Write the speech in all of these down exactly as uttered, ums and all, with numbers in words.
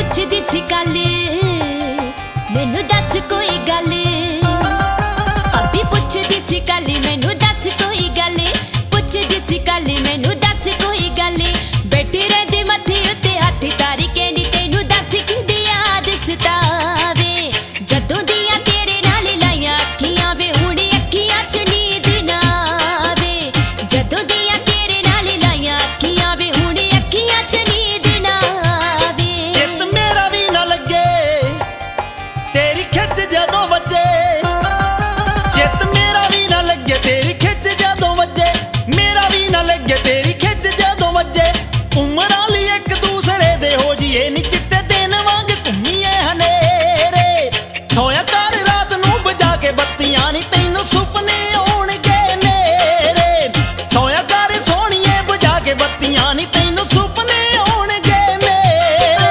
पुछदी सी कल मैनू दस कोई गल, भाभी पुछदी सी कल मैनू दस कोई गल, पुछदी सी कल मैनू दस कोई गल। बैठी रहंदी मत्थे उत्ते हथ तारी कहंदी तैनू दस किहदी याद सतावे, जदों दियां तेरे नाल लाइयां अखियां वे हुण अखियां च नींद ना आवे, जदों दियां तेरे नाल लाइयां अखियां वे हुण अखियां च नींद ना आवे। चित मेरा भी ना लगे तेरी खिच जदों वजे, चित मेरा भी ना लगे तेरी खिच जदों वजे, मेरा भी ना लगे तेरी खिच जदों वजे। उमरां ली एक दूसरे दे हो जीए नी चिट्टे दिन वांग घुम्मीए हनेरे, सोया कर रात नूं बुझा के बत्तियां नी तैनूं सुपने आउणगे मेरे, सोया कर सोहणीए बुझा के बत्तियां नी तैनूं सुपने आउणगे मेरे।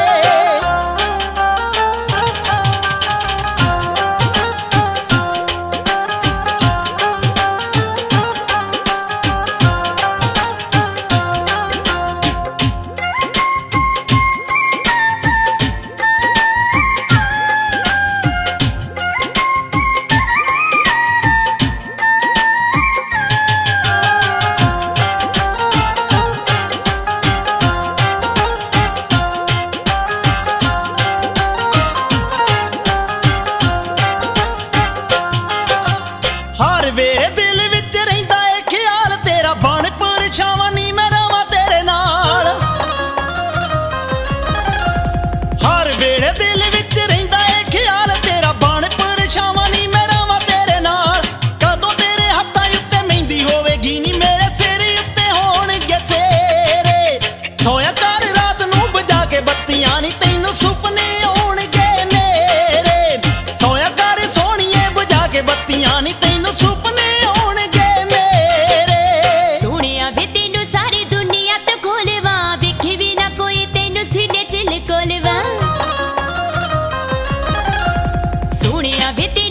हर वेले दिल विच रहिंदा ए ख्याल तेरा बन परछावां नी मैं रवां तेरे नाल, हर वेले दिल विच रहिंदा ए ख्याल तेरा बन परछावां नी मैं रवां तेरे नाल। कदों तेरे हत्थां उत्ते मेहंदी होवेगी नी मेरे सिर उत्ते होणगे सेरे, सोया कर रात नूं बुझा के बत्तियां नी तैनूं सुपने आउणगे मेरे, सोया कर सोहणीए बुझा के बत्तियां नी तैनूं सुपने आउणगे मेरे। सोहणिया वे तैनू सारी दुनिया तो खोलवा, वेखे भी ना कोई तैनू सीने च लकोलवा, सोहणिया वे